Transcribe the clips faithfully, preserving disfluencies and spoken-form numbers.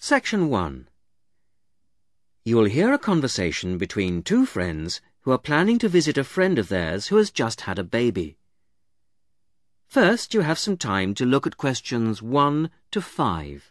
Section one. You will hear a conversation between two friends who are planning to visit a friend of theirs who has just had a baby. First, you have some time to look at questions one to five.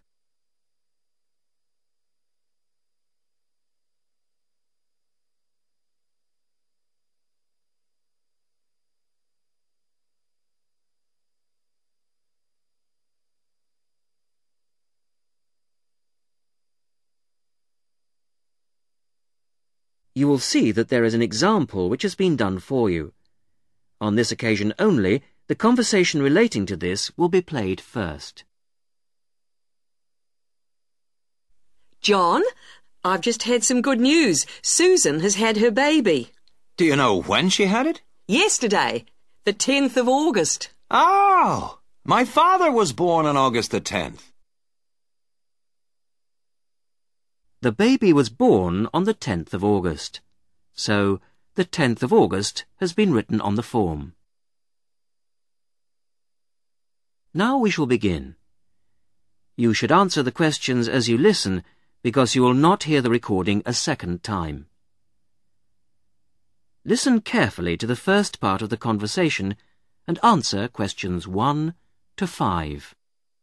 You will see that there is an example which has been done for you. On this occasion only, the conversation relating to this will be played first. John, I've just had some good news. Susan has had her baby. Do you know when she had it? Yesterday, the tenth of August. Oh, my father was born on August the tenth. The baby was born on the tenth of August, so the tenth of August has been written on the form. Now we shall begin. You should answer the questions as you listen, because you will not hear the recording a second time. Listen carefully to the first part of the conversation and answer questions one to five.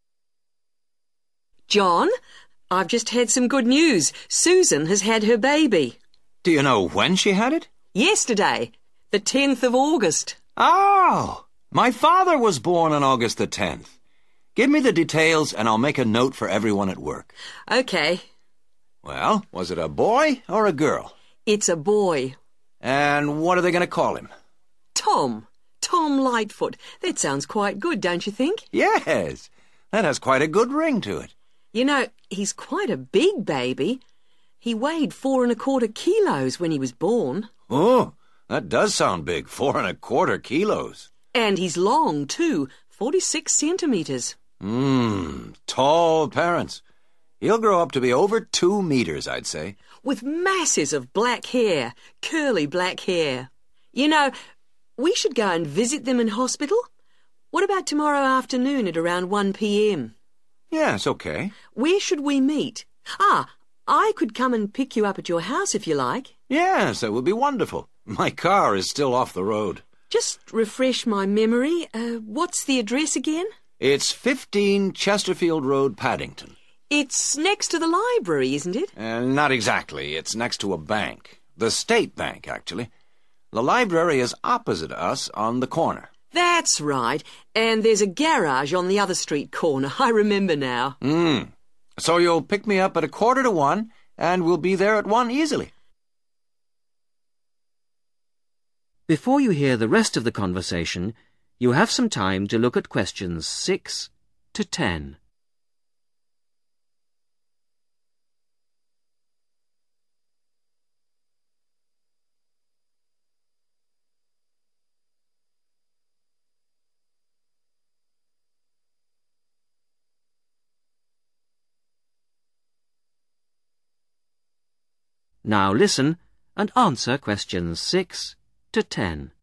John, I've just had some good news. Susan has had her baby. Do you know when she had it? Yesterday, the tenth of August. Oh, my father was born on August the tenth. Give me the details and I'll make a note for everyone at work. Okay. Well, was it a boy or a girl? It's a boy. And what are they going to call him? Tom. Tom Lightfoot. That sounds quite good, don't you think? Yes, that has quite a good ring to it. You know, he's quite a big baby. He weighed four and a quarter kilos when he was born. Oh, that does sound big, four and a quarter kilos. And he's long, too, forty-six centimetres. Mmm, tall parents. He'll grow up to be over two meters, I'd say. With masses of black hair, curly black hair. You know, we should go and visit them in hospital. What about tomorrow afternoon at around one p m? Yes, okay. Where should we meet? Ah, I could come and pick you up at your house if you like. Yes, that would be wonderful. My car is still off the road. Just refresh my memory. Uh, what's the address again? It's fifteen Chesterfield Road, Paddington. It's next to the library, isn't it? Uh, not exactly. It's next to a bank. The State Bank, actually. The library is opposite us on the corner. That's right. And there's a garage on the other street corner. I remember now. Hmm. So you'll pick me up at a quarter to one, and we'll be there at one easily. Before you hear the rest of the conversation, you have some time to look at questions six to ten. Now listen and answer questions six to ten.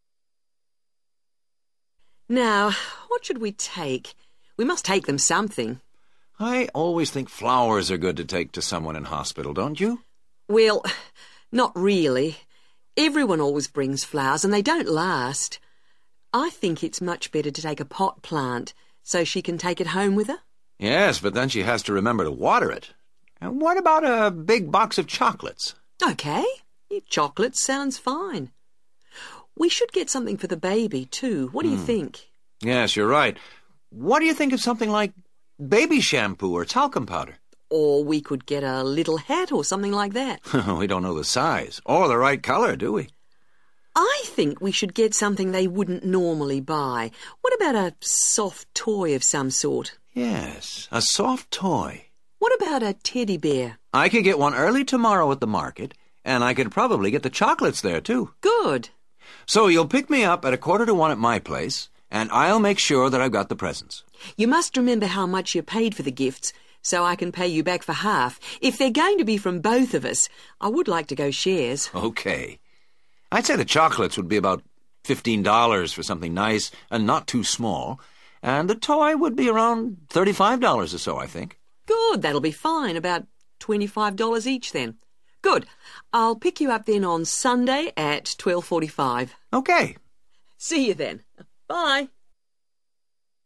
Now, what should we take? We must take them something. I always think flowers are good to take to someone in hospital, don't you? Well, not really. Everyone always brings flowers and they don't last. I think it's much better to take a pot plant so she can take it home with her. Yes, but then she has to remember to water it. And what about a big box of chocolates? Okay, chocolate sounds fine. We should get something for the baby, too. What do you Hmm. think? Yes, you're right. What do you think of something like baby shampoo or talcum powder? Or we could get a little hat or something like that. We don't know the size or the right color, do we? I think we should get something they wouldn't normally buy. What about a soft toy of some sort? Yes, a soft toy. What about a teddy bear? I could get one early tomorrow at the market, and I could probably get the chocolates there, too. Good. So you'll pick me up at a quarter to one at my place, and I'll make sure that I've got the presents. You must remember how much you paid for the gifts, so I can pay you back for half. If they're going to be from both of us, I would like to go shares. Okay. I'd say the chocolates would be about fifteen dollars for something nice and not too small, and the toy would be around thirty-five dollars or so, I think. Good, that'll be fine. About twenty-five dollars each then. Good. I'll pick you up then on Sunday at twelve forty-five. Okay. See you then. Bye.